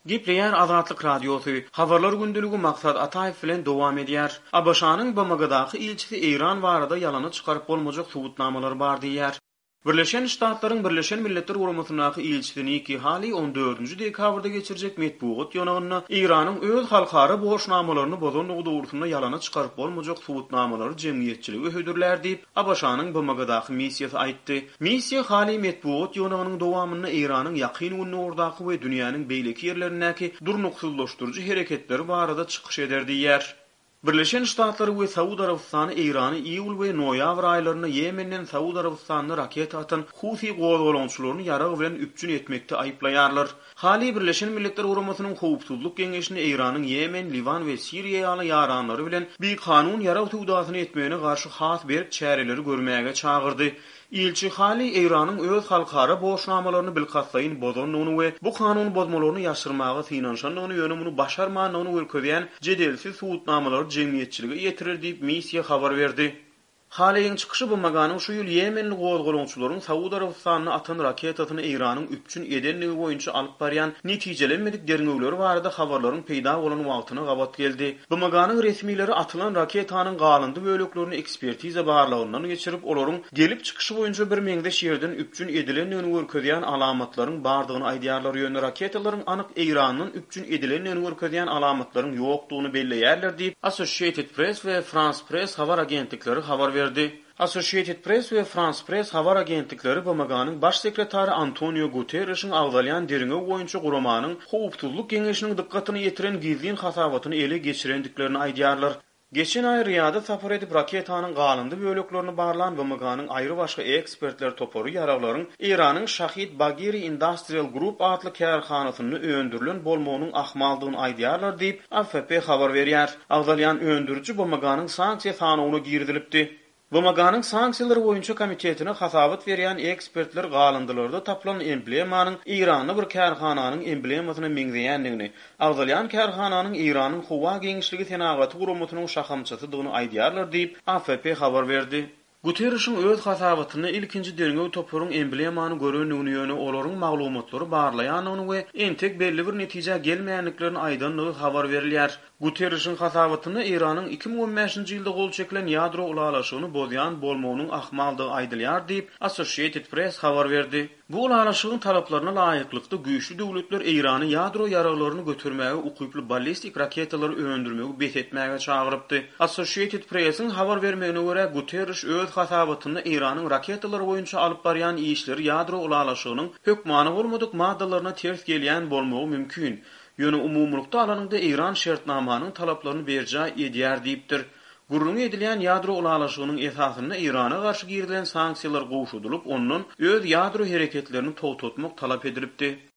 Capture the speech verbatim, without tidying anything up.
Gipleyer Azatlyk Radiosu, habarlar gündülügi Maksat Ataev bilen dowam edýär. Abaşanyň B M G'daky ilçisi Eýran barada ýalany çykaryp bolmajak subutnamalar bar diýär. Birleşen Ştatlaryň Birleşen Milletler Guramasynaky ilçisi Nikki Haley on dördünji dekabrda geçirjek metbuat ýonagyna Eýranyň öz halkara boşnamalaryny bozanlygy dogrusynda ýalany çykaryp bolmajak subutnamalary jemgyýetçiligi hödürler diýip Abaşanyň B M G'daky missiýasy aýtdy. Missiýa Haley metbuat ýonagynyň dowamyny Eýranyň ýakyn unuwurdaky we dünýäniň beýleki ýerlerindäki durnuksuzlaşdyrjy hereketleri barada çykyş eder diýär. Birleşen Ştatlary we Saudi Arabistany Eýrany iýul we noýabr aýlaryna Yemenden Saudi Arabistanyna raket atan Hufi gowdalançylaryny ýarag bilen üpjün etmekde aýplaýarlar. Hali Birleşen Milletler Guramasynyň Howpsuzlyk Geňeşine Eýranyň Yemen, Livan we Siriýa ýaranlary bilen bir kanun ýarag tugdasyny etmegine garşy has berip çäreleri görmäge çağırdy. İlçi Hali Eýranyň öz halkara boşnamalaryny bilkatsaýyn bozanlygyny we bu kanun bozmalaryny ýaşyrmaga synanşanlygyny ýönemuny başarmanyny wölkedeýän jedelsiz subutnamalary jemgyýetçiligi ýetirir diýip missiýa habar berdi. Haliň çykyşy bu maganyň şu ýyl Yemenli gowdalançylaryň Saudi Arabistanyna atan raketatyny Eýranyň üpjün edenligi boýunça alyp barýan netijelenmedik derňewleri barada habarlaryň peýda bolan wagtyna gabat geldi. Bu maganyň resmileri atylan raketanyň galyndy böleklerini ekspertiza barlygyndan geçirip olaryň gelip çykyşy boýunça bir meňdeş ýerden üpjün edilenligini görkezýän alamatlaryň bardygyny aýdýarlar ýönü raketalaryň anyk Eýranyň üpjün edilenligini görkezýän alamatlaryň ýokdugyny belleýärler diýip Associated Press we France Press habar agentlikleri habar verdi. Associated Press we France Press habar agentlikleri B M G'nyň baş sekretary Antonio Guterres'iň agdalyan derňew boýunça guramanyň Howpsuzlyk Geňeşiniň dikkatyny ýetiren gizlin hasabatyny ele geçirendiklerini aýdýarlar. Geçen ay Riyada sapar edip raketanyň galyndy böleklerini barlan B M G'nyň aýry başga ekspertler topary ýaraglaryň Eýranyň Shahid Bagheri Industrial Group adly kärhanasyny öndürilen bolmagynyň ahmaldygyny aýdýarlar diýip A F P habar berýär. Agdalyan öndürüji B M G'nyň sanksiýa sanawyna girdilipdi. Bu maganyň sanksiýalary boýunça komitetine hasabat berýän ekspertler galyndylarda tapylan emblemanyň Eýranyň bir kärhananyň emblemasyna meňzeýändigini, agdalyan kärhananyň Eýranyň howa geňişligi senagaty guramasynyň şahamçasydygyny aýdýarlar diýip A F P habar berdi. Guterres'iň öz hasabatyny ilkinji derňew toparyň emblemany görenligini ýöne olaryň maglumatlary barlaýanyny we entek belli bir netije gelmeýänliklerini aýdanlygy habar berilýär. Guterres'iň hasabatyny Eýranyň iki ming on beşinji ýylda gol çekilen ýadro ulalaşygyny bozýan bolmagynyň ahmaldygy aýdylýar diýip Associated Press habar berdi. Bu ulalaşygyň talaplaryna laýyklykda güýçlü döwletler Eýrany ýadro ýaraglaryny götürmäge ukuply ballistik raketalary öndürmegi bethetmäge çağırypdy. Associated Press'iň habar bermegine görä Guterres öz hasabatyny Eýranyň raketalary boýunça alyp barýan işleri ýadro ulalaşygynyň hökmany bolmadyk maddalaryna ters gelýän bolmagy mümkin. Ýöne umumlukda alanyňda Eýran şertnamanyň talaplaryny berja edýär diýipdir. Gurrun edilýän ýadro ulalaşygynyň esasyna Eýrana garşy girilen sanksiýalar gowşudylyp, onuň öz ýadro hereketlerini towtatmak talap edilipdi.